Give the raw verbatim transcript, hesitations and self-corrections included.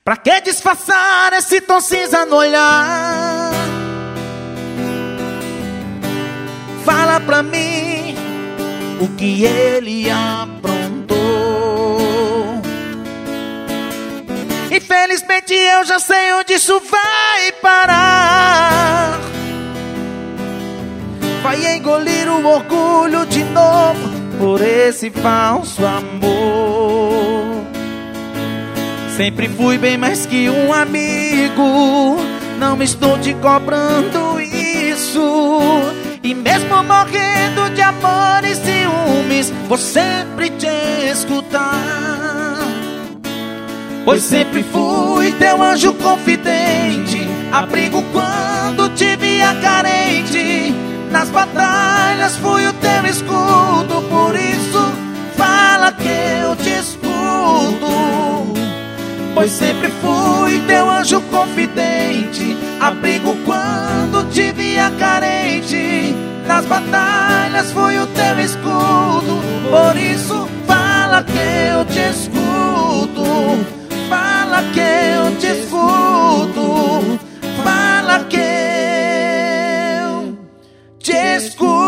Pra que disfarçar esse tom cinza no olhar? Fala pra mim o que ele aprontou. Infelizmente eu já sei onde isso vai parar. Vai engolir o orgulho de novo por esse falso amor. Sempre fui bem mais que um amigo, não estou te cobrando isso. E mesmo morrendo de amor e ciúmes, vou sempre te escutar. Pois sempre fui teu anjo confidente, abrigo quando te via carente. Nas batalhas fui o teu escudo, por isso fala que eu te escuto. Pois sempre fui teu anjo confidente, abrigo quando te via carente. Nas batalhas fui o teu escudo, por isso fala que eu te escuto. Fala que eu te escuto. Fala que eu te escuto.